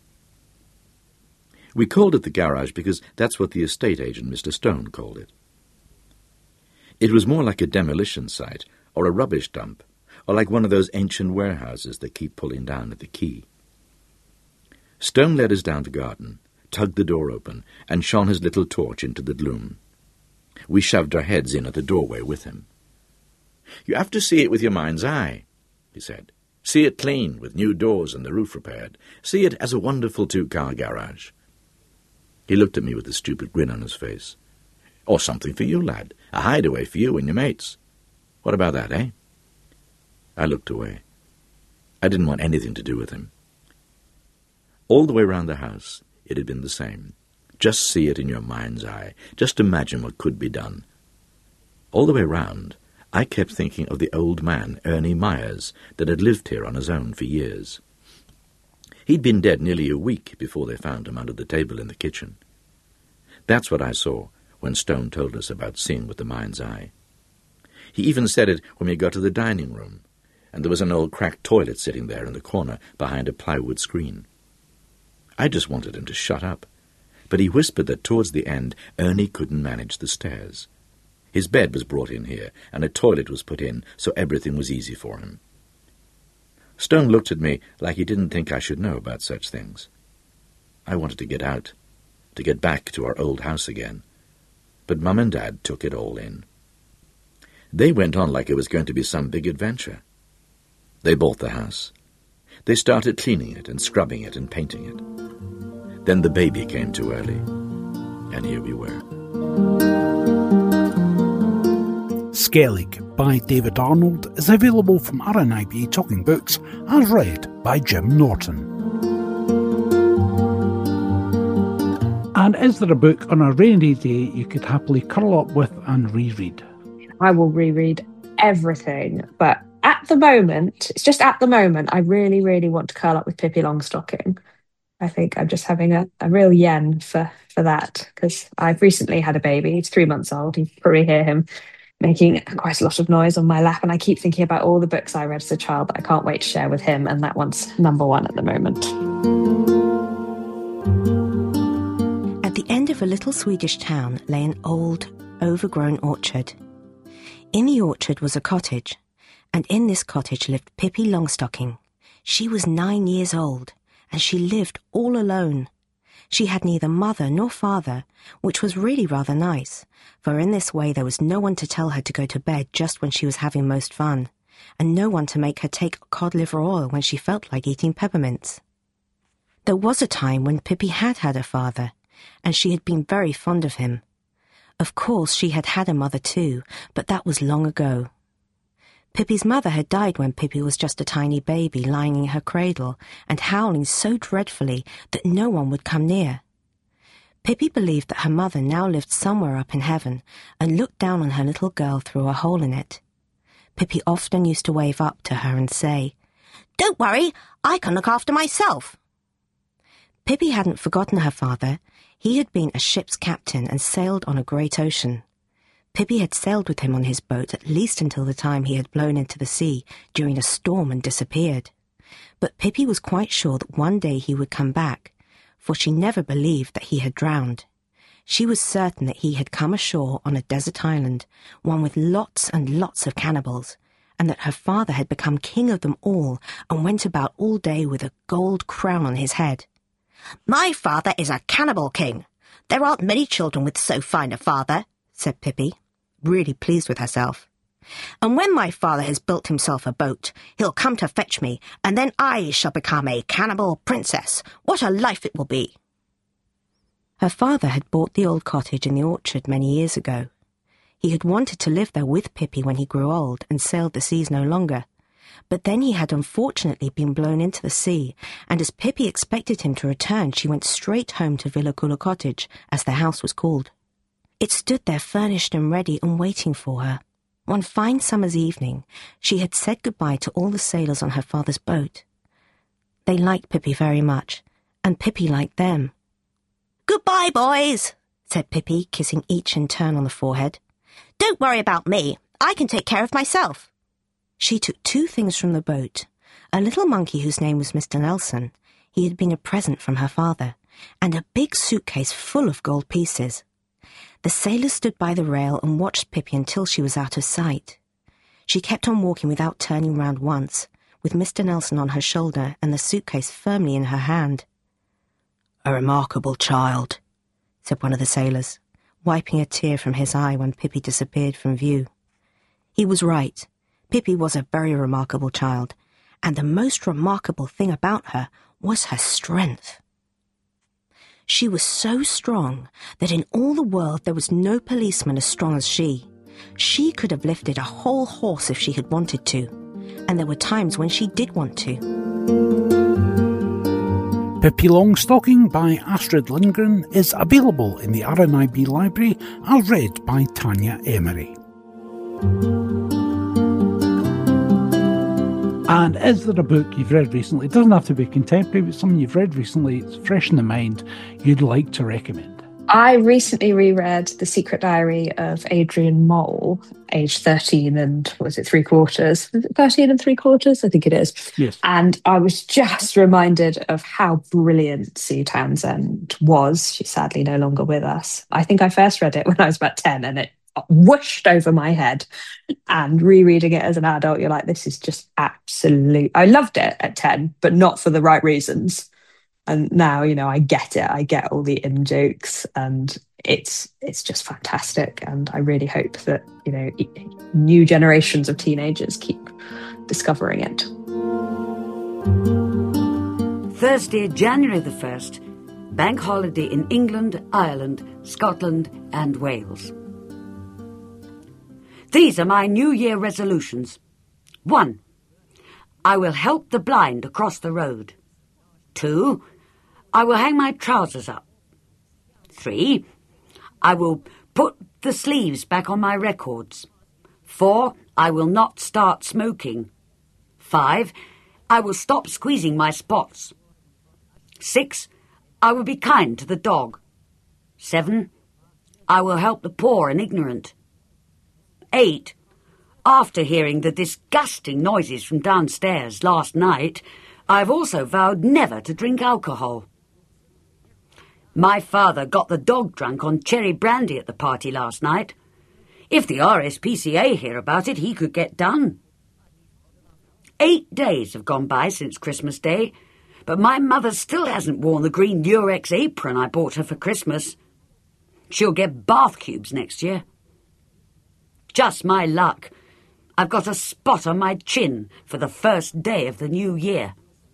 We called it the garage because that's what the estate agent, Mr. Stone, called it. It was more like a demolition site or a rubbish dump, or like one of those ancient warehouses that keep pulling down at the quay. Stone led us down the garden, tugged the door open, and shone his little torch into the gloom. We shoved our heads in at the doorway with him. "You have to see it with your mind's eye," he said. "See it clean, with new doors and the roof repaired. See it as a wonderful two-car garage." He looked at me with a stupid grin on his face. "Or something for you, lad. A hideaway for you and your mates. What about that, eh?" I looked away. I didn't want anything to do with him. All the way round the house, it had been the same. Just see it in your mind's eye. Just imagine what could be done. All the way round, I kept thinking of the old man, Ernie Myers, that had lived here on his own for years. He'd been dead nearly a week before they found him under the table in the kitchen. That's what I saw when Stone told us about seeing with the mind's eye. He even said it when we got to the dining room, and there was an old cracked toilet sitting there in the corner behind a plywood screen. I just wanted him to shut up, but he whispered that towards the end Ernie couldn't manage the stairs. His bed was brought in here, and a toilet was put in, so everything was easy for him. Stone looked at me like he didn't think I should know about such things. I wanted to get out, to get back to our old house again, but Mum and Dad took it all in. They went on like it was going to be some big adventure. They bought the house. They started cleaning it and scrubbing it and painting it. Then the baby came too early, and here we were. Skellig by David Arnold is available from RNIB Talking Books as read by Jim Norton. And is there a book on a rainy day you could happily curl up with and reread? I will reread everything, but at the moment, it's just at the moment, I really, really want to curl up with Pippi Longstocking. I think I'm just having a real yen for that, because I've recently had a baby. He's 3 months old. You probably hear him making quite a lot of noise on my lap, and I keep thinking about all the books I read as a child that I can't wait to share with him, and that one's number one at the moment. At the end of a little Swedish town lay an old, overgrown orchard. In the orchard was a cottage, and in this cottage lived Pippi Longstocking. She was 9 years old, and she lived all alone. She had neither mother nor father, which was really rather nice, for in this way there was no one to tell her to go to bed just when she was having most fun, and no one to make her take cod liver oil when she felt like eating peppermints. There was a time when Pippi had had a father, and she had been very fond of him. Of course she had had a mother too, but that was long ago. Pippi's mother had died when Pippi was just a tiny baby lying in her cradle and howling so dreadfully that no one would come near. Pippi believed that her mother now lived somewhere up in heaven and looked down on her little girl through a hole in it. Pippi often used to wave up to her and say, "Don't worry, I can look after myself." Pippi hadn't forgotten her father. He had been a ship's captain and sailed on a great ocean. Pippi had sailed with him on his boat at least until the time he had blown into the sea during a storm and disappeared. But Pippi was quite sure that one day he would come back, for she never believed that he had drowned. She was certain that he had come ashore on a desert island, one with lots and lots of cannibals, and that her father had become king of them all and went about all day with a gold crown on his head. "My father is a cannibal king. There aren't many children with so fine a father," said Pippi, really pleased with herself. "And when my father has built himself a boat, he'll come to fetch me, and then I shall become a cannibal princess. What a life it will be!" Her father had bought the old cottage in the orchard many years ago. He had wanted to live there with Pippi when he grew old and sailed the seas no longer. But then he had unfortunately been blown into the sea, and as Pippi expected him to return, she went straight home to Villacula Cottage, as the house was called. It stood there furnished and ready and waiting for her. One fine summer's evening, she had said goodbye to all the sailors on her father's boat. They liked Pippi very much, and Pippi liked them. "Goodbye, boys," said Pippi, kissing each in turn on the forehead. "Don't worry about me. I can take care of myself." She took 2 things from the boat, a little monkey whose name was Mr. Nelson, he had been a present from her father, and a big suitcase full of gold pieces. The sailors stood by the rail and watched Pippi until she was out of sight. She kept on walking without turning round once, with Mr. Nelson on her shoulder and the suitcase firmly in her hand. "A remarkable child," said one of the sailors, wiping a tear from his eye when Pippi disappeared from view. He was right. Pippi was a very remarkable child, and the most remarkable thing about her was her strength. She was so strong that in all the world there was no policeman as strong as she. She could have lifted a whole horse if she had wanted to, and there were times when she did want to. Pippi Longstocking by Astrid Lindgren is available in the RNIB library as read by Tanya Emery. And is there a book you've read recently? It doesn't have to be contemporary, but something you've read recently, it's fresh in the mind, you'd like to recommend? I recently reread The Secret Diary of Adrian Mole, age 13 and, was it 3/4? Is it 13 and 3/4? I think it is. Yes. And I was just reminded of how brilliant Sue Townsend was. She's sadly no longer with us. I think I first read it when I was about 10 and it whooshed over my head, and rereading it as an adult, you're like, this is just absolute. I loved it at 10, but not for the right reasons. And now, I get it. I get all the in-jokes, and it's just fantastic. And I really hope that, new generations of teenagers keep discovering it. Thursday, January the 1st, bank holiday in England, Ireland, Scotland and Wales. These are my New Year resolutions. 1. I will help the blind across the road. 2. I will hang my trousers up. 3. I will put the sleeves back on my records. 4. I will not start smoking. 5. I will stop squeezing my spots. 6. I will be kind to the dog. 7. I will help the poor and ignorant. 8. After hearing the disgusting noises from downstairs last night, I have also vowed never to drink alcohol. My father got the dog drunk on cherry brandy at the party last night. If the RSPCA hear about it, he could get done. 8 days have gone by since Christmas Day, but my mother still hasn't worn the green Lurex apron I bought her for Christmas. She'll get bath cubes next year. Just my luck. I've got a spot on my chin for the first day of the new year.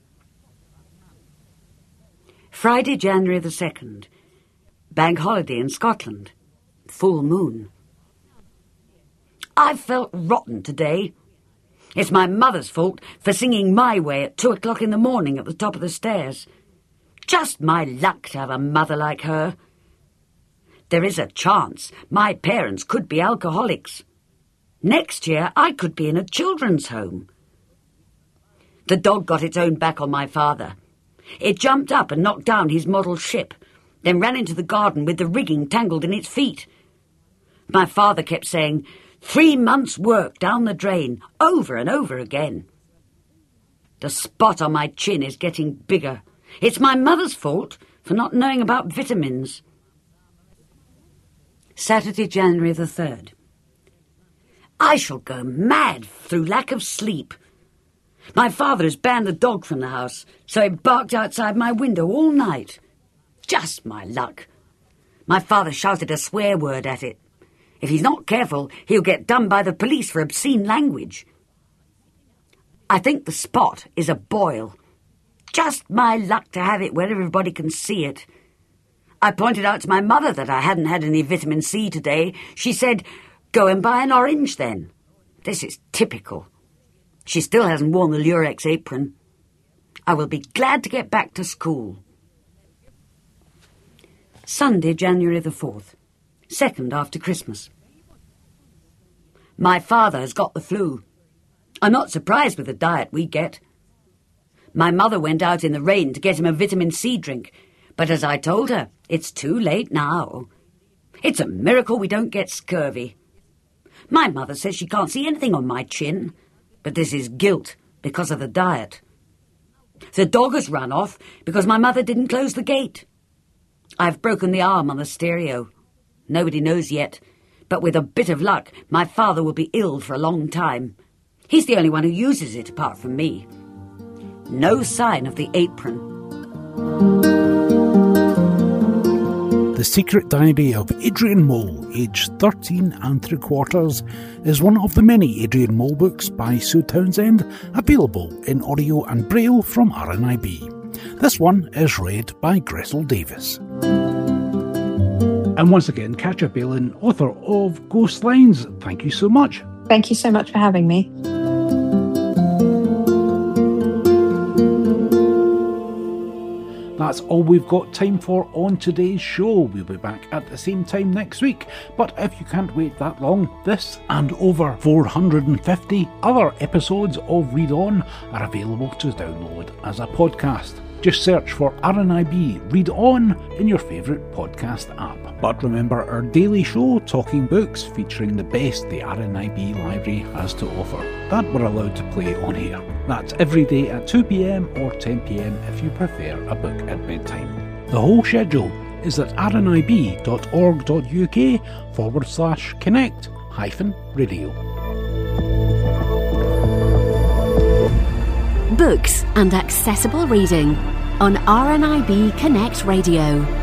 Friday, January the 2nd. Bank holiday in Scotland. Full moon. I've felt rotten today. It's my mother's fault for singing My Way at 2 o'clock in the morning at the top of the stairs. Just my luck to have a mother like her. There is a chance my parents could be alcoholics. Next year I could be in a children's home. The dog got its own back on my father. It jumped up and knocked down his model ship, then ran into the garden with the rigging tangled in its feet. My father kept saying, 3 months' work down the drain, over and over again. The spot on my chin is getting bigger. It's my mother's fault for not knowing about vitamins. Saturday, January the 3rd. I shall go mad through lack of sleep. My father has banned the dog from the house, so it barked outside my window all night. Just my luck. My father shouted a swear word at it. If he's not careful, he'll get done by the police for obscene language. I think the spot is a boil. Just my luck to have it where everybody can see it. I pointed out to my mother that I hadn't had any vitamin C today. She said, "Go and buy an orange then." This is typical. She still hasn't worn the Lurex apron. I will be glad to get back to school. Sunday, January the 4th, 2nd after Christmas. My father has got the flu. I'm not surprised with the diet we get. My mother went out in the rain to get him a vitamin C drink, but as I told her, it's too late now. It's a miracle we don't get scurvy. My mother says she can't see anything on my chin, but this is guilt because of the diet. The dog has run off because my mother didn't close the gate. I've broken the arm on the stereo. Nobody knows yet, but with a bit of luck, my father will be ill for a long time. He's the only one who uses it apart from me. No sign of the apron. The Secret Diary of Adrian Mole, aged 13 3/4, is one of the many Adrian Mole books by Sue Townsend, available in audio and braille from RNIB. This one is read by Gretel Davis. And once again, Katja Balin, author of Ghost Lines, thank you so much. Thank you so much for having me. That's all we've got time for on today's show. We'll be back at the same time next week. But if you can't wait that long, this and over 450 other episodes of Read On are available to download as a podcast. Just search for RNIB Read On in your favourite podcast app. But remember our daily show, Talking Books, featuring the best the RNIB library has to offer, that we're allowed to play on here. That's every day at 2 p.m. or 10 p.m. if you prefer a book at bedtime. The whole schedule is at rnib.org.uk/connect-radio. Books and accessible reading on RNIB Connect Radio.